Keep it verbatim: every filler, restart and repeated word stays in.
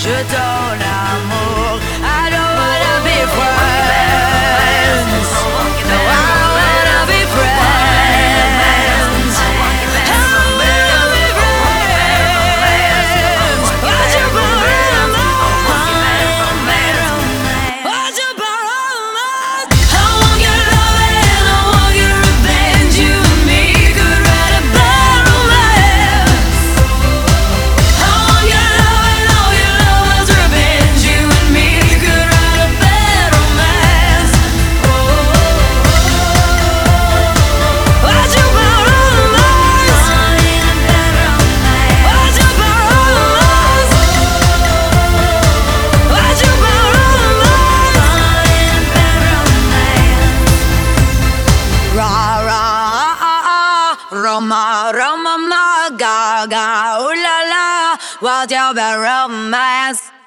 je donne amour. I don't wanna be friends. No, I wanna be friends. I wanna be friends. What's your problem? What's your problem? I want your love and I want your revenge. You and me could write a bad romance. I want your love and all your love's revenge. You and me could write a bad romance. What's your problem? What's your problem? What's your problem? Ra ra ah ah, Roma Roma ma ga ga, ooh la la, what's your bad romance?